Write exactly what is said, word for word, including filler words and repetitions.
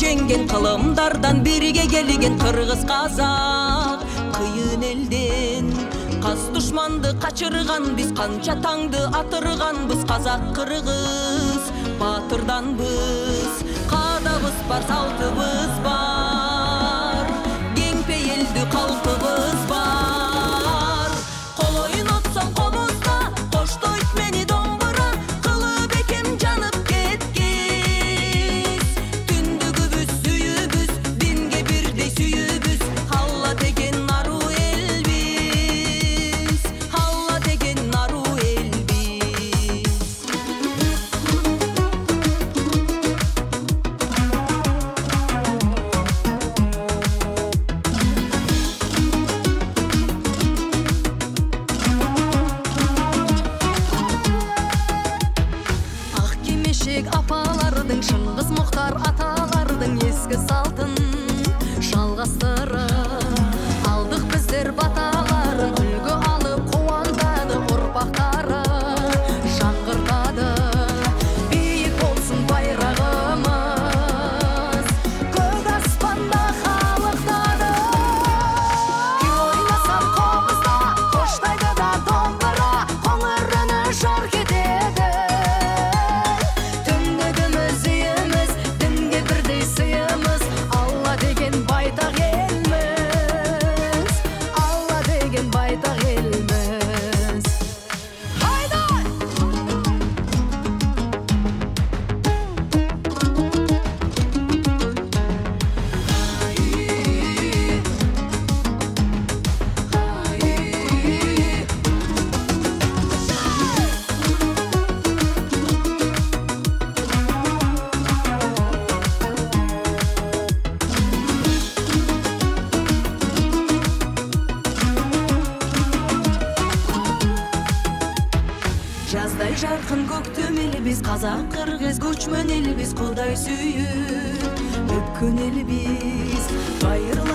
жеңген кылымдардан бирге келген кыргыз казак. Кыйын элден каз душманды качырган биз, канча таңды атырганбыз. Казак кыргыз батырданбыз, каадабыз бар, салтыбыз бар, кеңпе элдүү калкыбыз бар. Кол ойнотсоң комузда, коштойт мени домбура, кылып экем жанып кеткиз. Түндүгүбүз сүйүбүз, динге бирдей сүйүбүз, Алла деген аруу элбиз, Алла деген аруу элбиз. Ак кимешек апалардын, Шыңгыз Муктар аталардын эске салтын жалгастырып алдык биздер баталарын. Үлгү алып кубандады урпактары, жаңгыртады бийик болсун байрагымыз, көк аспанда калыктады. Күй ойнасам комузда, коштойду да домбура, коңуруну жарк этеді. Түндүгүмүз үйүмүз, динге бирдей сыйымыз, Алла деген байтак элмиз, Алла деген байтак элмиз. Хайда! Жаздай жаркын көктөм элбиз, казак кыргыз көчмөн элбиз, Кудай сүйүп өпкөн элбиз. Кайрылып